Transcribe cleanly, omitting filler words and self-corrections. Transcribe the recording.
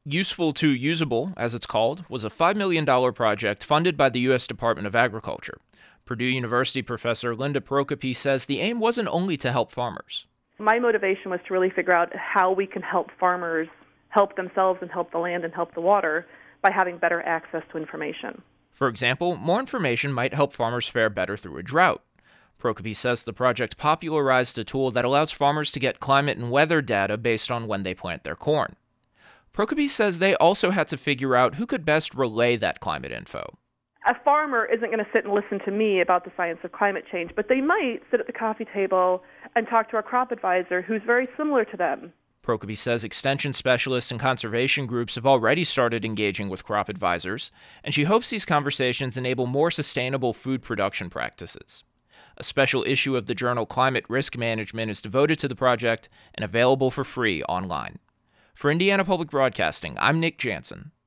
Useful to Usable, as it's called, was a $5 million project funded by the U.S. Department of Agriculture. Purdue University professor Linda Prokopi says the aim wasn't only to help farmers. My motivation was to really figure out how we can help farmers help themselves and help the land and help the water by having better access to information. For example, more information might help farmers fare better through a drought. Prokopi says the project popularized a tool that allows farmers to get climate and weather data based on when they plant their corn. Prokopi says they also had to figure out who could best relay that climate info. A farmer isn't going to sit and listen to me about the science of climate change, but they might sit at the coffee table and talk to a crop advisor who's very similar to them. Prokopi says extension specialists and conservation groups have already started engaging with crop advisors, and she hopes these conversations enable more sustainable food production practices. A special issue of the journal Climate Risk Management is devoted to the project and available for free online. For Indiana Public Broadcasting, I'm Nick Jansen.